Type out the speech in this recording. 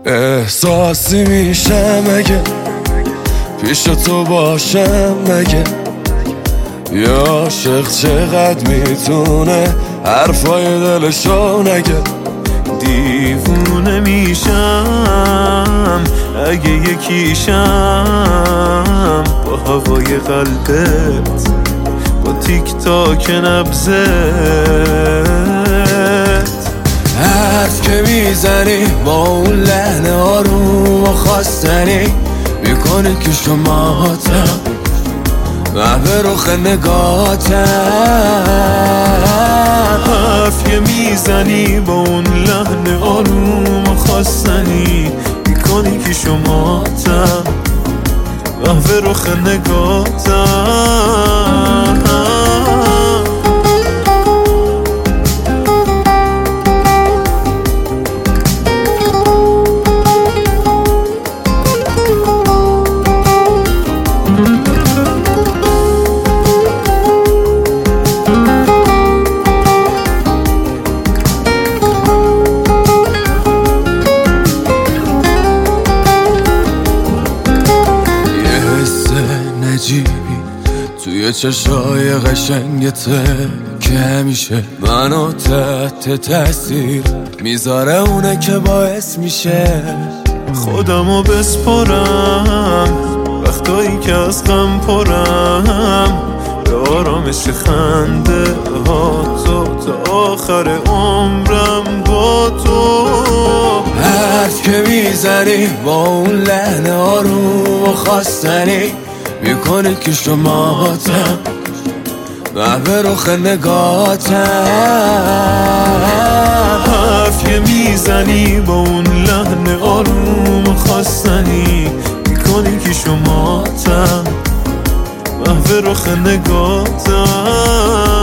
احساسی میشه مگه پیش تو باشم مگه؟ یا عاشق چقدر میتونه حرفای دلشو نگه؟ دیوونه میشم اگه یکیشم با هوای قلبت، با تیک تاک نبضت. حرف که میزنی با اون لحن آروم و خواستنی میکنی که شماتم محو رخ نگاتم. حرف که میزنی با اون لحن آروم و خواستنی میکنی که شماتم محو رخ نگاتم. توی چشای قشنگته که همیشه منو تحت تاثیر میذاره، اونه که باعث میشه خودمو بسپرم وقتایی که از غم پرم، به آرامش خنده ها تو تا آخر عمرم با تو. حرف که میزنی با اون لحن آروم و خواستنی میکنه که شماتم محو رخ نگاتم. حرف که میزنی با اون لحن آروم خواستنی میکنی که شماتم محو رخ نگاتم.